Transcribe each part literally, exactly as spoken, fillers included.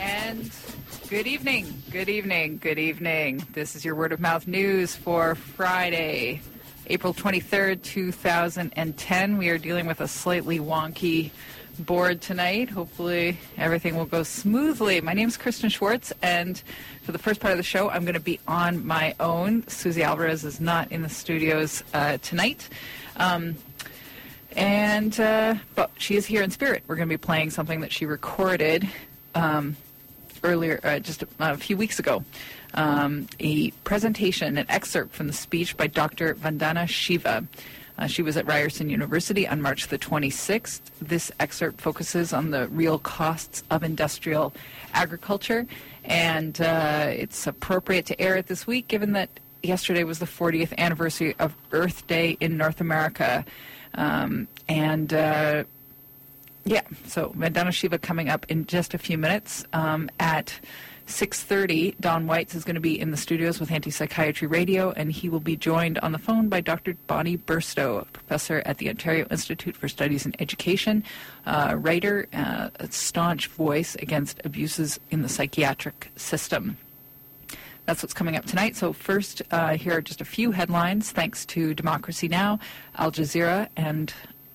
And good evening, good evening, good evening. This is your Word of Mouth News for Friday, April twenty-third, two thousand ten. We are dealing with a slightly wonky board tonight. Hopefully everything will go smoothly. My name is Kristen Schwartz, and for the first part of the show, I'm going to be on my own. Susie Alvarez is not in the studios uh, tonight. Um, and, uh, but she is here in spirit. We're going to be playing something that she recorded um, earlier, uh, just a, a few weeks ago. Um, a presentation, an excerpt from the speech by Doctor Vandana Shiva. Uh, she was at Ryerson University on March the twenty-sixth. This excerpt focuses on the real costs of industrial agriculture, and uh, it's appropriate to air it this week, given that yesterday was the fortieth anniversary of Earth Day in North America. Um, and, uh, yeah, so Vandana Shiva coming up in just a few minutes um, at six thirty, Don Weitz is going to be in the studios with Anti-Psychiatry Radio, and he will be joined on the phone by Doctor Bonnie Burstow, a professor at the Ontario Institute for Studies in Education, uh, writer, uh, a staunch voice against abuses in the psychiatric system. That's what's coming up tonight. So first, uh, here are just a few headlines, thanks to Democracy Now!, Al Jazeera, and,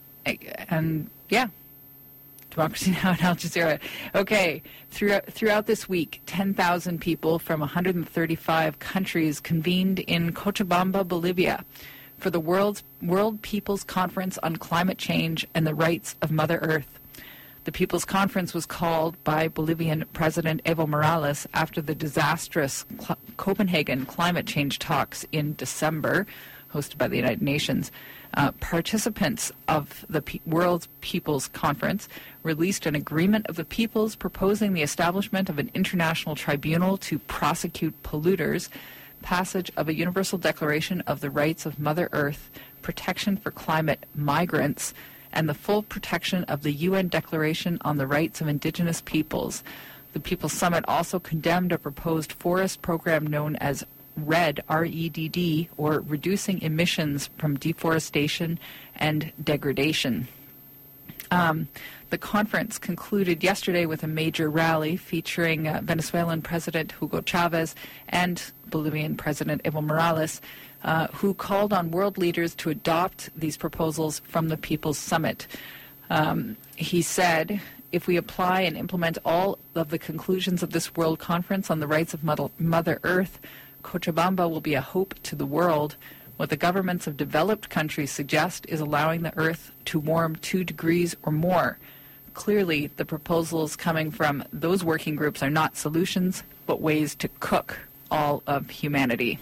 and yeah, Democracy Now! And Al Jazeera. Okay, throughout, throughout this week, ten thousand people from one hundred thirty-five countries convened in Cochabamba, Bolivia, for the World's, World People's Conference on Climate Change and the Rights of Mother Earth. The People's Conference was called by Bolivian President Evo Morales after the disastrous Cl- Copenhagen climate change talks in December, hosted by the United Nations. Uh, participants of the P- World People's Conference released an agreement of the peoples proposing the establishment of an international tribunal to prosecute polluters, passage of a Universal Declaration of the Rights of Mother Earth, protection for climate migrants, and the full protection of the U N Declaration on the Rights of Indigenous Peoples. The People's Summit also condemned a proposed forest program known as REDD, R E D D, or Reducing Emissions from Deforestation and Degradation. Um, the conference concluded yesterday with a major rally featuring uh, Venezuelan President Hugo Chavez and Bolivian President Evo Morales, uh, who called on world leaders to adopt these proposals from the People's Summit. Um, he said, if we apply and implement all of the conclusions of this World Conference on the Rights of Mother Earth, Cochabamba will be a hope to the world. What the governments of developed countries suggest is allowing the Earth to warm two degrees or more. Clearly, the proposals coming from those working groups are not solutions, but ways to cook all of humanity.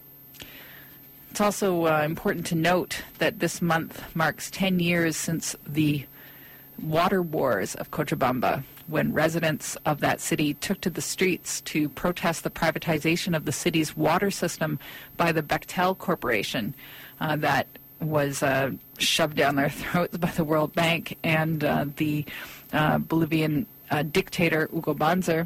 It's also uh, important to note that this month marks ten years since the water wars of Cochabamba, when residents of that city took to the streets to protest the privatization of the city's water system by the Bechtel Corporation uh, that was uh, shoved down their throats by the World Bank and uh, the uh, Bolivian uh, dictator Hugo Banzer.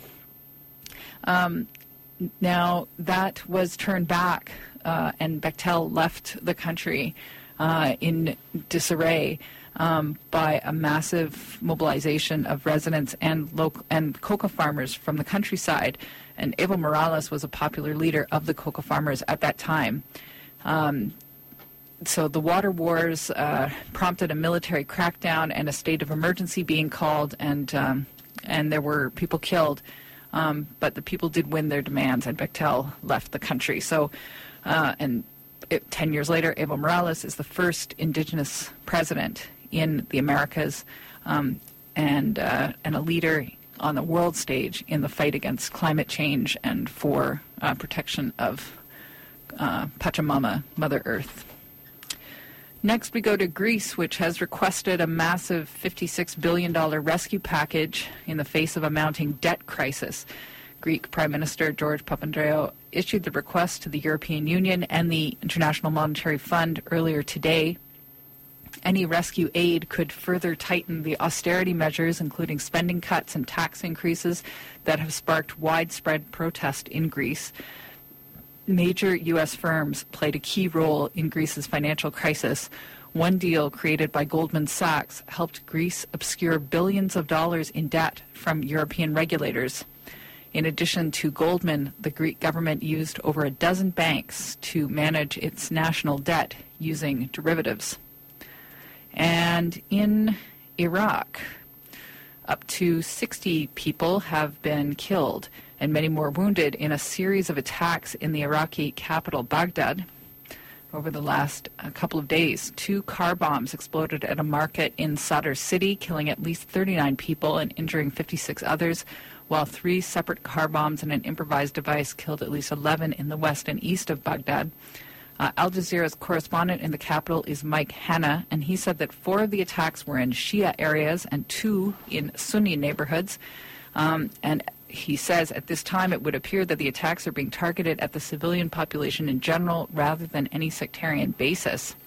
Um, now, that was turned back, uh, and Bechtel left the country uh, in disarray. Um, by a massive mobilization of residents and local and cocoa farmers from the countryside. And Evo Morales was a popular leader of the cocoa farmers at that time. Um, so the water wars uh, prompted a military crackdown and a state of emergency being called, and um, and there were people killed. Um, but the people did win their demands, and Bechtel left the country. So, uh, and it, ten years later, Evo Morales is the first indigenous president in the Americas, um, and uh, and a leader on the world stage in the fight against climate change and for uh, protection of uh, Pachamama, Mother Earth. Next, we go to Greece, which has requested a massive fifty-six billion dollars rescue package in the face of a mounting debt crisis. Greek Prime Minister George Papandreou issued the request to the European Union and the International Monetary Fund earlier today. Any rescue aid could further tighten the austerity measures, including spending cuts and tax increases, that have sparked widespread protest in Greece. Major U S firms played a key role in Greece's financial crisis, One deal created by Goldman Sachs helped Greece obscure billions of dollars in debt from European regulators. In addition to Goldman, the Greek government used over a dozen banks to manage its national debt using derivatives. And in Iraq, up to sixty people have been killed and many more wounded in a series of attacks in the Iraqi capital, Baghdad. Over the last uh, couple of days, two car bombs exploded at a market in Sadr City, killing at least thirty-nine people and injuring fifty-six others, while three separate car bombs and an improvised device killed at least eleven in the west and east of Baghdad. Uh, Al Jazeera's correspondent in the capital is Mike Hanna, and he said that four of the attacks were in Shia areas and two in Sunni neighborhoods. Um, and he says at this time it would appear that the attacks are being targeted at the civilian population in general rather than any sectarian basis.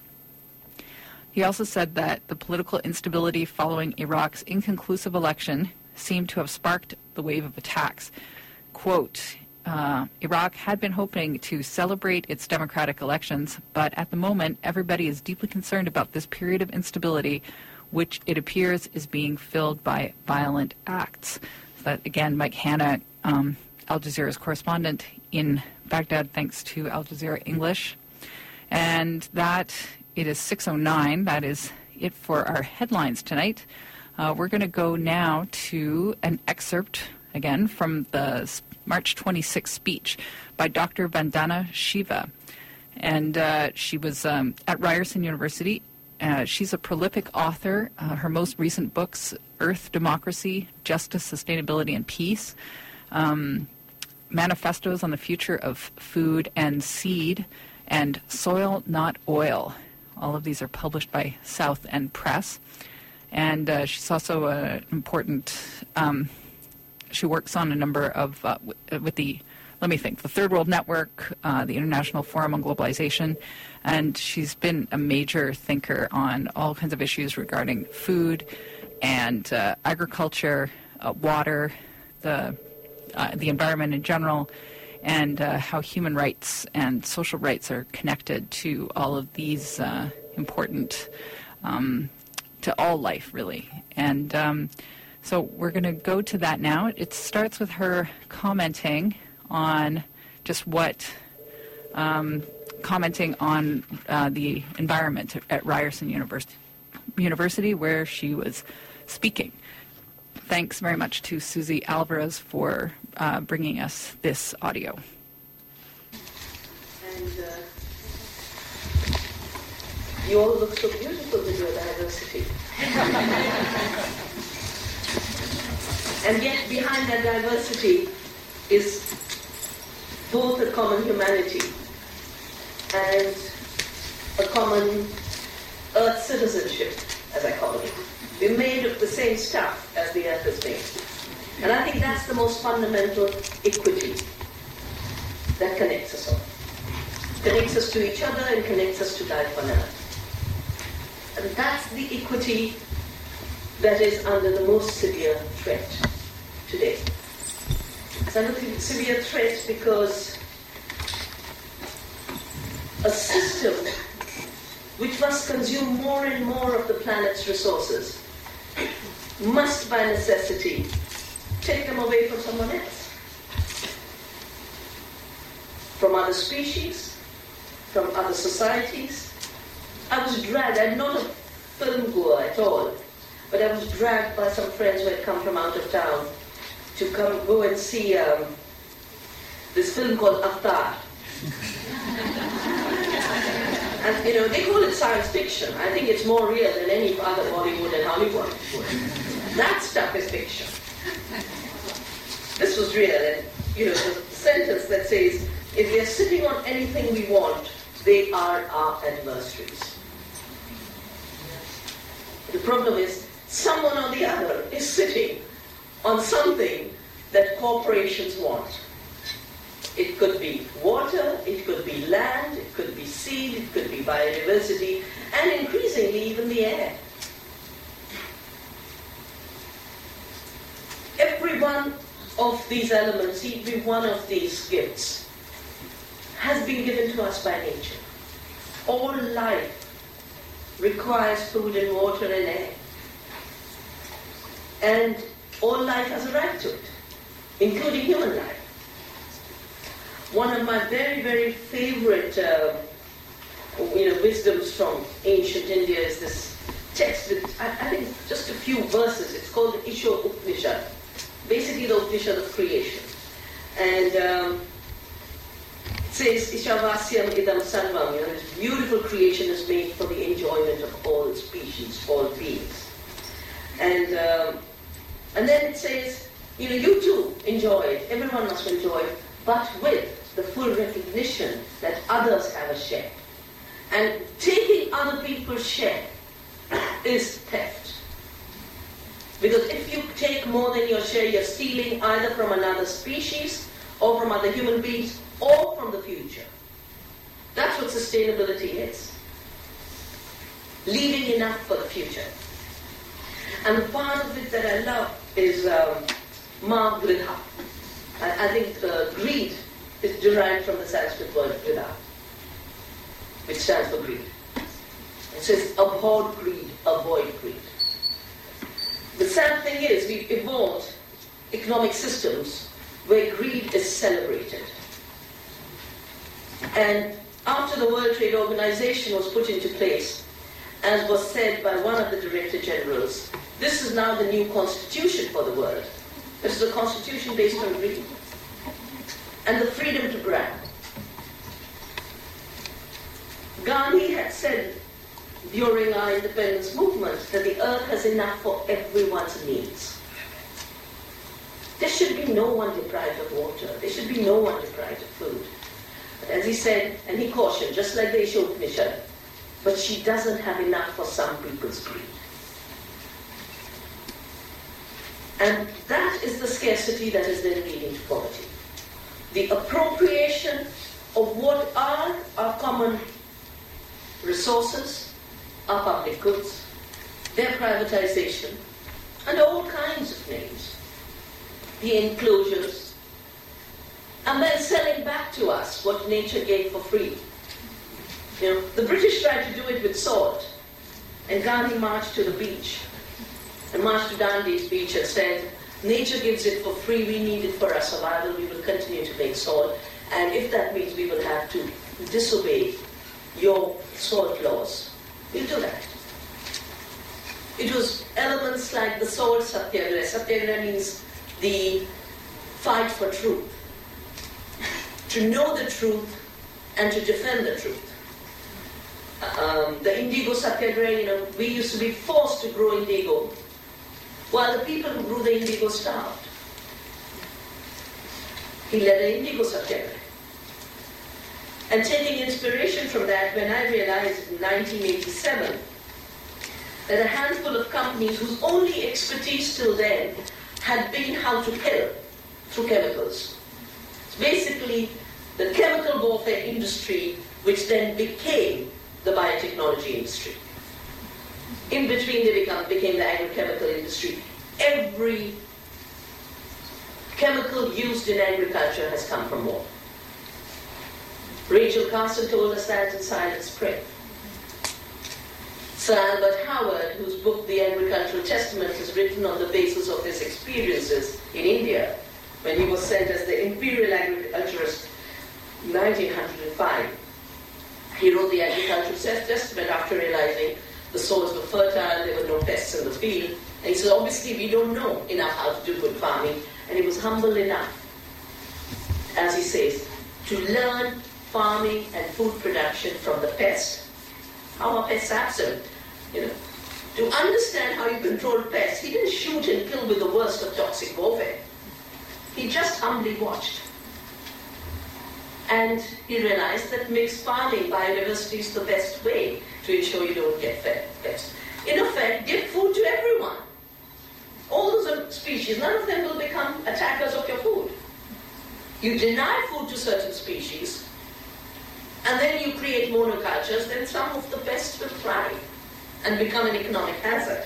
He also said that the political instability following Iraq's inconclusive election seemed to have sparked the wave of attacks. Quote, uh, Iraq had been hoping to celebrate its democratic elections, but at the moment everybody is deeply concerned about this period of instability, which it appears is being filled by violent acts. That, again, Mike Hanna, um, Al Jazeera's correspondent in Baghdad, thanks to Al Jazeera English. And that, it is six oh nine. That is it for our headlines tonight. Uh, we're going to go now to an excerpt, again, from the March twenty-sixth speech by Doctor Vandana Shiva. And uh, she was um, at Ryerson University. Uh, she's a prolific author. Uh, her most recent books, Earth, Democracy, Justice, Sustainability, and Peace, um, Manifestos on the Future of Food and Seed, and Soil, Not Oil. All of these are published by South End Press. And uh, she's also an important, um, she works on a number of, uh, w- with the, let me think, the Third World Network, uh, the International Forum on Globalization, and she's been a major thinker on all kinds of issues regarding food and uh, agriculture, uh, water, the uh, the environment in general, and uh, how human rights and social rights are connected to all of these uh, important, um, to all life, really. And um, so we're going to go to that now. It starts with her commenting on just what... Um, commenting on uh, the environment at Ryerson University, University, where she was speaking. Thanks very much to Susie Alvarez for uh, bringing us this audio. And uh, you all look so beautiful with your diversity. And yet behind that diversity is both a common humanity and a common earth citizenship, as I call it. We're made of the same stuff as the earth is made. And I think that's the most fundamental equity that connects us all. Connects us to each other and connects us to life on earth. And that's the equity that is under the most severe threat today. It's under the severe threat because a system which must consume more and more of the planet's resources must by necessity take them away from someone else. From other species, from other societies. I was dragged, I'm not a film goer at all, but I was dragged by some friends who had come from out of town to come go and see um, this film called Avatar. And, you know, they call it science fiction. I think it's more real than any other Bollywood and Hollywood. That stuff is fiction. This was real. And, you know, the sentence that says, if they're sitting on anything we want, they are our adversaries. The problem is, someone or the other is sitting on something that corporations want. It could be water, it could be land, it could be seed, it could be biodiversity, and increasingly even the air. Every one of these elements, every one of these gifts, has been given to us by nature. All life requires food and water and air. And all life has a right to it, including human life. One of my very, very favorite uh, you know, wisdoms from ancient India is this text with, I, I think, just a few verses. It's called the Isha Upanishad, basically the Upanishad of creation. And um, it says, Ishavasyam idam sarvam, you know, this beautiful creation is made for the enjoyment of all species, all beings. And um, and then it says, you know, you too enjoy it, everyone must enjoy it, but with the full recognition that others have a share. And taking other people's share is theft. Because if you take more than your share, you're stealing either from another species, or from other human beings, or from the future. That's what sustainability is. Leaving enough for the future. And the part of it that I love is um, ma gridha. I, I think uh, greed is derived from the Sanskrit word gridha, which stands for greed. It says abhor greed, avoid greed. The sad thing is we've evolved economic systems where greed is celebrated. And after the World Trade Organization was put into place, as was said by one of the Director Generals, this is now the new constitution for the world. This is a constitution based on greed and the freedom to brag. Gandhi had said during our independence movement that the earth has enough for everyone's needs. There should be no one deprived of water. There should be no one deprived of food. But as he said, and he cautioned, just like the Isha Upanishad, but she doesn't have enough for some people's greed. And that is the scarcity that is then leading to poverty. The appropriation of what are our common resources, our public goods, their privatization, and all kinds of names. The enclosures, and then selling back to us what nature gave for free. You know, the British tried to do it with salt, and Gandhi marched to the beach, and marched to Dandi's beach and said, nature gives it for free, we need it for our survival, we will continue to make salt, and if that means we will have to disobey your salt laws, we'll do that. It was elements like the salt satyagraha. Satyagraha means the fight for truth. To know the truth and to defend the truth. Um, the indigo satyagraha, you know, we used to be forced to grow indigo, while the people who grew the indigo starved. He led an indigo satyagraha. And taking inspiration from that, when I realized in nineteen eighty-seven that a handful of companies whose only expertise till then had been how to kill through chemicals. It's basically the chemical warfare industry, which then became the biotechnology industry. In between, they become, became the agrochemical industry. Every chemical used in agriculture has come from war. Rachel Carson told us that in Silent Spring. Sir Albert Howard, whose book The Agricultural Testament is written on the basis of his experiences in India, when he was sent as the imperial agriculturist in nineteen oh five, he wrote the Agricultural Testament after realizing the soils were fertile, there were no pests in the field, and he said, obviously we don't know enough how to do good farming, and he was humble enough, as he says, to learn farming and food production from the pest. How are pests absent? You know, to understand how you control pests, he didn't shoot and kill with the worst of toxic warfare. He just humbly watched. And he realized that mixed farming, biodiversity is the best way to ensure you don't get pests. In effect, give food to everyone. All those species, none of them will become attackers of your food. You deny food to certain species, and then you create monocultures, then some of the pests will thrive and become an economic hazard.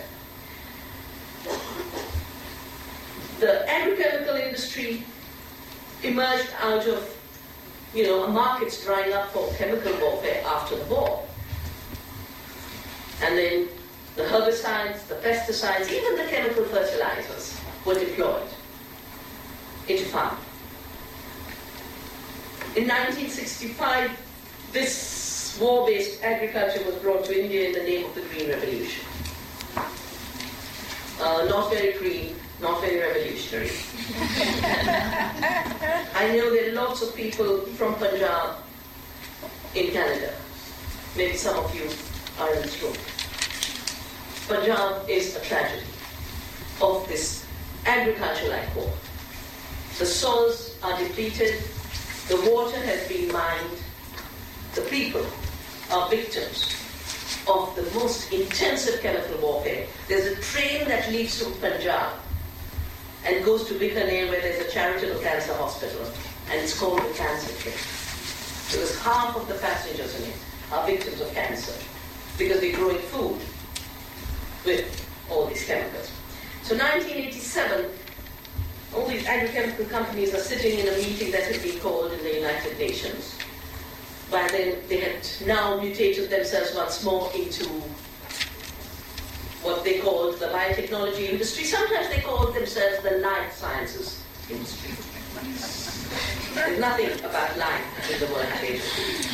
The agrochemical industry emerged out of, you know, markets drying up for chemical warfare after the war. And then the herbicides, the pesticides, even the chemical fertilizers were deployed into farming. In nineteen sixty-five, this war-based agriculture was brought to India in the name of the Green Revolution. Uh, not very green, not very revolutionary. I know there are lots of people from Punjab in Canada. Maybe some of you are in this room. Punjab is a tragedy of this agriculture-like war. The soils are depleted, the water has been mined, the people are victims of the most intensive chemical warfare. There's a train that leaves from Punjab and goes to Bikaner where there's a charitable cancer hospital, and it's called the cancer train. Because half of the passengers in it are victims of cancer because they're growing food with all these chemicals. So nineteen eighty-seven, all these agrochemical companies are sitting in a meeting that had been called in the United Nations. By then, they had now mutated themselves once more into what they called the biotechnology industry. Sometimes they called themselves the life sciences industry. There's nothing about life in the word biotechnology.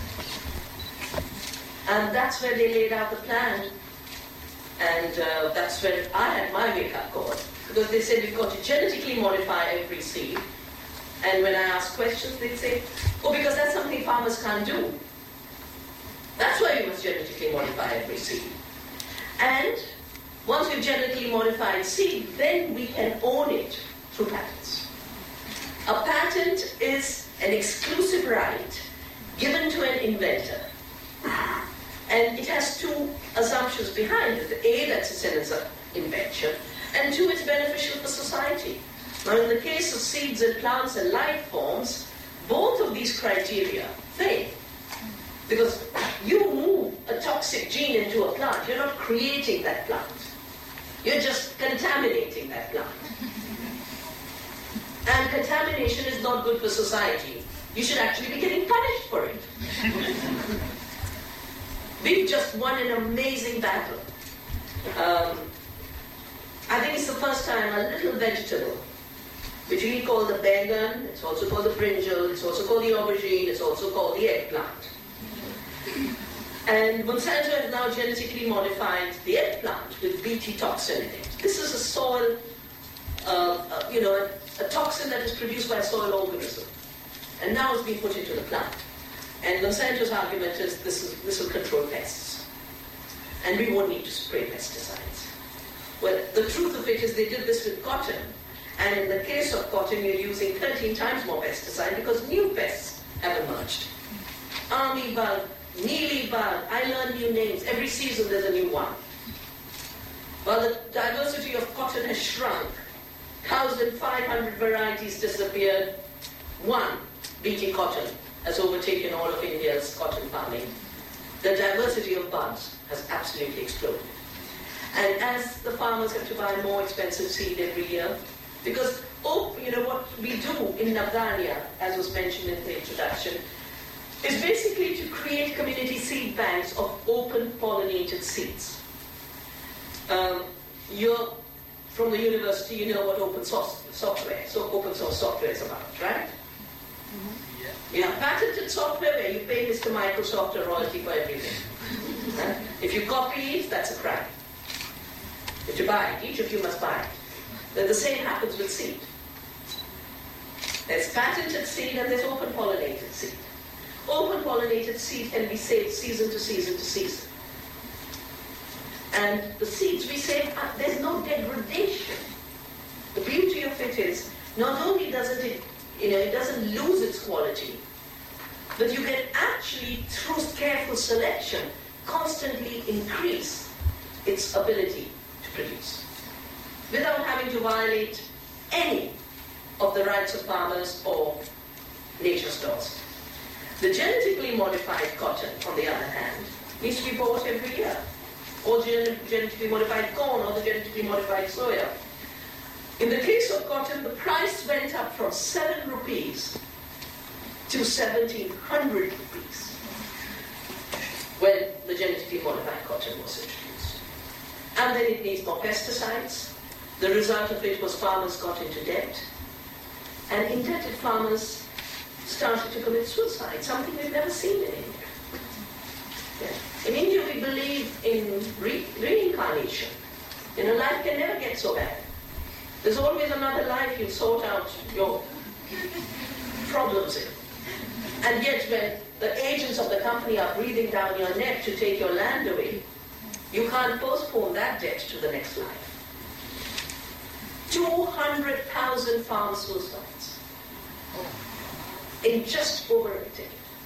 And that's where they laid out the plan. And uh, that's when I had my wake-up call. Because they said, you've got to genetically modify every seed. And when I asked questions, they'd say, oh, because that's something farmers can't do. That's why you must genetically modify every seed. And once we've genetically modified seed, then we can own it through patents. A patent is an exclusive right given to an inventor. And it has two assumptions behind it. A, that it's an invention, and two, it's beneficial for society. Now, in the case of seeds and plants and life forms, both of these criteria fail. Because you move a toxic gene into a plant, you're not creating that plant. You're just contaminating that plant. And contamination is not good for society. You should actually be getting punished for it. We've just won an amazing battle. Um, I think it's the first time a little vegetable, which we call the bangan, it's also called the brinjal, it's also called the aubergine, it's also called the eggplant. And Monsanto has now genetically modified the eggplant with B T toxin in it. This is a soil, uh, uh, you know, a, a toxin that is produced by a soil organism. And now it's being put into the plant. And Monsanto's argument is this, is this will control pests. And we won't need to spray pesticides. Well, the truth of it is they did this with cotton. And in the case of cotton, you're using thirteen times more pesticide because new pests have emerged. Army bug, mealy bug, I learn new names. Every season there's a new one. While the diversity of cotton has shrunk, one thousand five hundred varieties disappeared, one, B T cotton, has overtaken all of India's cotton farming. The diversity of buds has absolutely exploded. And as the farmers have to buy more expensive seed every year, because, oh, you know, what we do in Navdanya, as was mentioned in the introduction, is basically to create community seed banks of open pollinated seeds. Um, you're from the university, you know what open source software, so open source software is about, right? Mm-hmm. Yeah, patented software where you pay Mister Microsoft a royalty for everything. uh, if you copy it, that's a crime. If you buy it, each of you must buy it. Then the same happens with seed. There's patented seed and there's open pollinated seed. Open pollinated seed can be saved season to season to season. And the seeds we save, are, there's no degradation. The beauty of it is, not only doesn't it You know, it doesn't lose its quality, but you can actually, through careful selection, constantly increase its ability to produce without having to violate any of the rights of farmers or nature's laws. The genetically modified cotton, on the other hand, needs to be bought every year, or gen- genetically modified corn or the genetically modified soya. In the case of cotton, the price went up from seven rupees to seventeen hundred rupees. when the genetically modified cotton was introduced. And then it needs more pesticides. The result of it was farmers got into debt. And indebted farmers started to commit suicide, something we've never seen in India. Yeah. In India, we believe in re- reincarnation. You know, life can never get so bad. There's always another life you sort out your problems in. And yet when the agents of the company are breathing down your neck to take your land away, you can't postpone that debt to the next life. two hundred thousand farm suicides in just over a decade.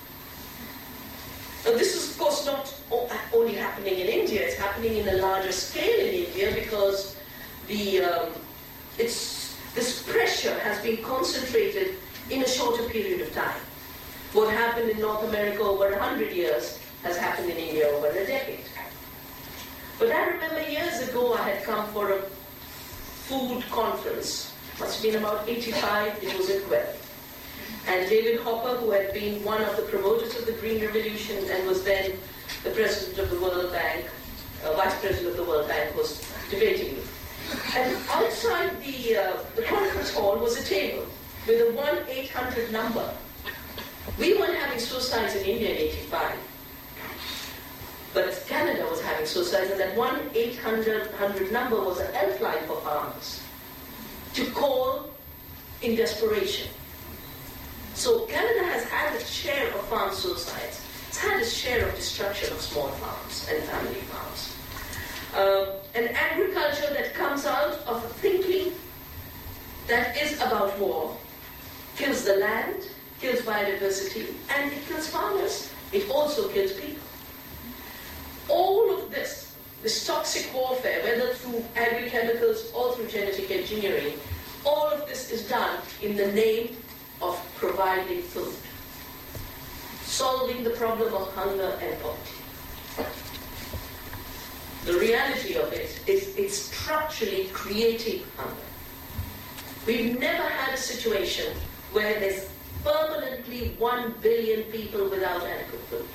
Now this is of course not only happening in India, it's happening in a larger scale in India because the um, it's, this pressure has been concentrated in a shorter period of time. What happened in North America over a hundred years has happened in India over a decade. But I remember years ago I had come for a food conference, must have been about eighty-five, it was in Guelph. And David Hopper, who had been one of the promoters of the Green Revolution and was then the president of the World Bank, uh, vice president of the World Bank, was debating me. And outside the, uh, the conference hall was a table with a one eight hundred number. We weren't having suicides in India in eighty-five. But Canada was having suicides, and that one eight hundred number was a helpline for farmers to call in desperation. So Canada has had its share of farm suicides. It's had its share of destruction of small farms and family farms. Uh, an agriculture that comes out of a thinking that is about war, kills the land, kills biodiversity, and it kills farmers. It also kills people. All of this, this toxic warfare, whether through agri-chemicals or through genetic engineering, all of this is done in the name of providing food, solving the problem of hunger and poverty. The reality of it is it's structurally creating hunger. We've never had a situation where there's permanently one billion people without adequate food.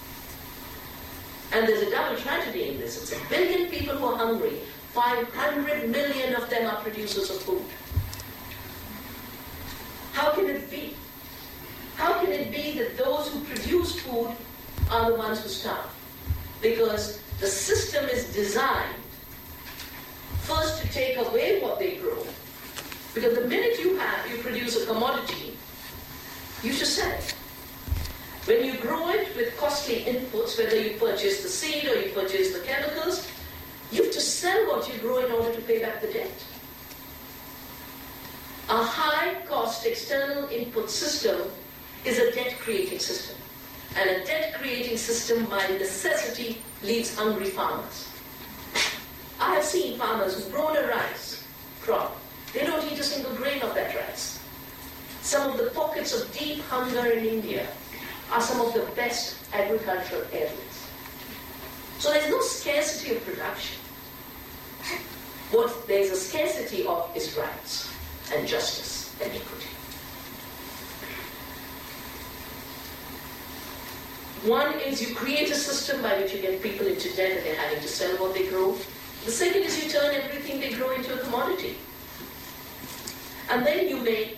And there's a double tragedy in this. It's a billion people who are hungry. five hundred million of them are producers of food. How can it be? How can it be that those who produce food are the ones who starve? Because the system is designed first to take away what they grow. Because the minute you have, you produce a commodity, you should sell it. When you grow it with costly inputs, whether you purchase the seed or you purchase the chemicals, you have to sell what you grow in order to pay back the debt. A high-cost external input system is a debt-creating system. And a debt-creating system, by necessity, leaves hungry farmers. I have seen farmers who've grown a rice crop. They don't eat a single grain of that rice. Some of the pockets of deep hunger in India are some of the best agricultural areas. So there's no scarcity of production. What there's a scarcity of is rights and justice and equity. One is you create a system by which you get people into debt and they're having to sell what they grow. The second is you turn everything they grow into a commodity. And then you make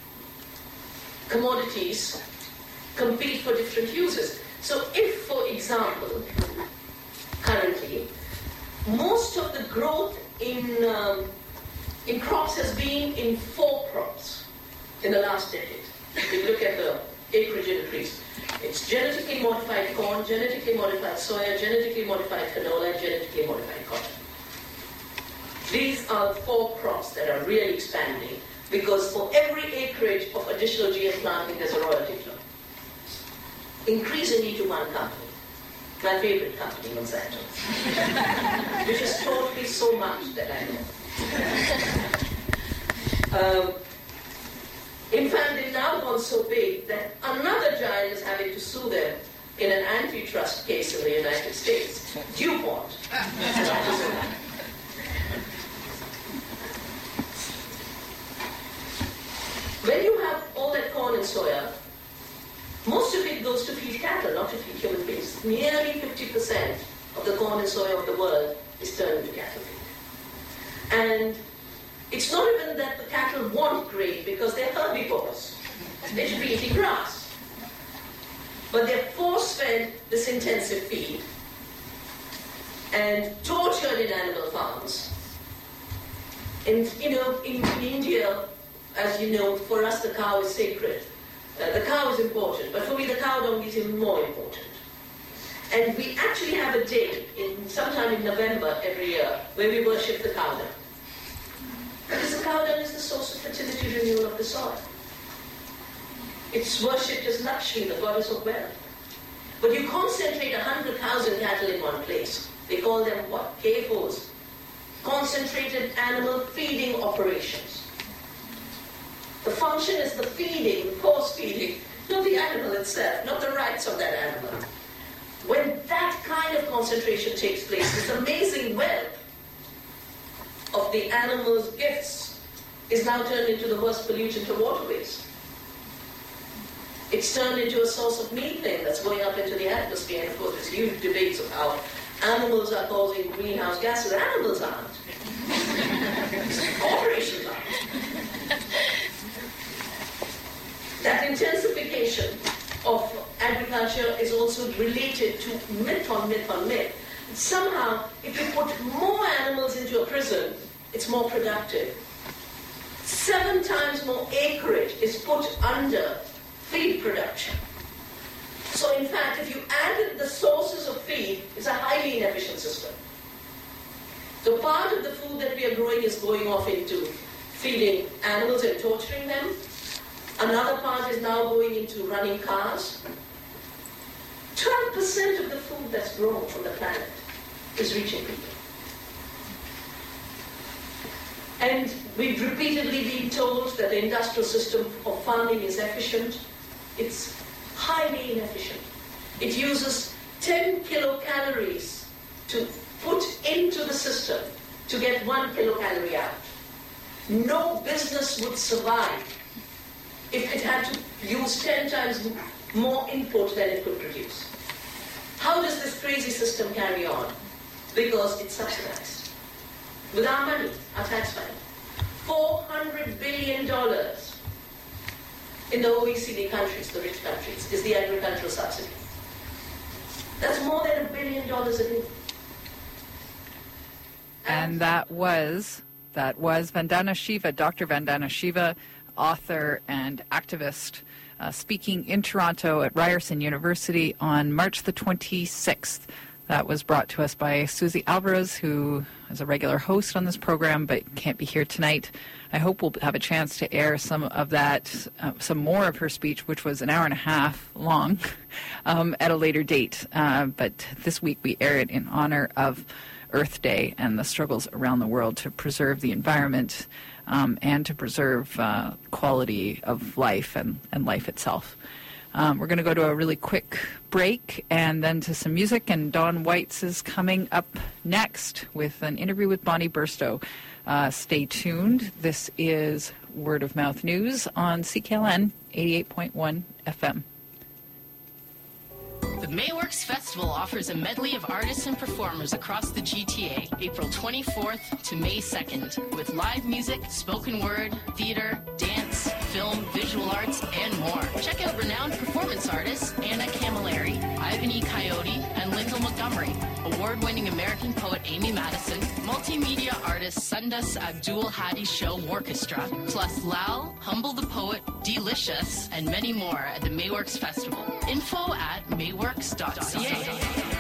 commodities compete for different uses. So if, for example, currently, most of the growth in, um, in crops has been in four crops in the last decade. If you look at the acreage increase, it's genetically modified corn, genetically modified soya, genetically modified canola, and genetically modified cotton. These are the four crops that are really expanding, because for every acreage of additional G M planting, there's a royalty flow. Increasingly to one company, my favorite company, Monsanto, which has taught me so much that I know. Um, in fact, they've now gone so big that another giant is having to sue them in an antitrust case in the United States, DuPont. When you have all that corn and soya, Most of it goes to feed cattle, not to feed human beings. Nearly fifty percent of the corn and soy of the world is turned into cattle feed. And it's not even that the cattle want grain because they're herbivores. They should be eating grass. But they're force-fed this intensive feed and tortured in animal farms. And, you know, in, in India, as you know, for us the cow is sacred. Uh, the cow is important, but for me the cow dung is even more important. And we actually have a day, in sometime in November every year, where we worship the cow dung. Because the cow dung is the source of fertility renewal of the soil. It's worshipped as Lakshmi, the goddess of wealth. But you concentrate one hundred thousand cattle in one place. They call them what? K F Os. Concentrated Animal Feeding Operations. The function is the feeding, force feeding, not the animal itself, not the rights of that animal. When that kind of concentration takes place, this amazing wealth of the animal's gifts is now turned into the worst pollutant of waterways. It's turned into a source of methane that's going up into the atmosphere, and of course there's huge debates of how animals are causing greenhouse gases. Animals aren't. Corporations aren't. That intensification of agriculture is also related to myth on myth on myth. Somehow, if you put more animals into a prison, it's more productive. Seven times more acreage is put under feed production. So in fact, if you added the sources of feed, it's a highly inefficient system. So part of the food that we are growing is going off into feeding animals and torturing them. Another part is now going into running cars. twelve percent of the food that's grown on the planet is reaching people. And we've repeatedly been told that the industrial system of farming is efficient. It's highly inefficient. It uses ten kilocalories to put into the system to get one kilocalorie out. No business would survive if it had to use ten times more input than it could produce. How does this crazy system carry on? Because it's subsidized. With our money, our tax money. four hundred billion dollars in the O E C D countries, the rich countries, is the agricultural subsidy. That's more than a billion dollars a day. And that was, that was Vandana Shiva, Doctor Vandana Shiva, author and activist, uh, speaking in Toronto at Ryerson University on March the twenty-sixth. That was brought to us by Susie Alvarez, who is a regular host on this program but can't be here tonight. I hope we'll have a chance to air some of that, uh, some more of her speech, which was an hour and a half long, um, at a later date. Uh, but this week we air it in honor of Earth Day and the struggles around the world to preserve the environment um, and to preserve uh, quality of life and, and life itself. Um, we're going to go to a really quick break and then to some music, and Dawn Whites is coming up next with an interview with Bonnie Burstow. Uh, stay tuned. This is Word of Mouth News on C K L N eighty-eight point one F M. The Mayworks Festival offers a medley of artists and performers across the G T A, April twenty-fourth to May second, with live music, spoken word, theater, dance, film, visual arts, and more. Check out renowned performance artists Anna Camilleri, Ivan E. Coyote, and Lyndall Montgomery, award-winning American poet Amy Madison, multimedia artist Sundas Abdul Hadi Show Orchestra, plus Lal, Humble the Poet, Delicious, and many more at the Mayworks Festival. Info at mayworks dot c a.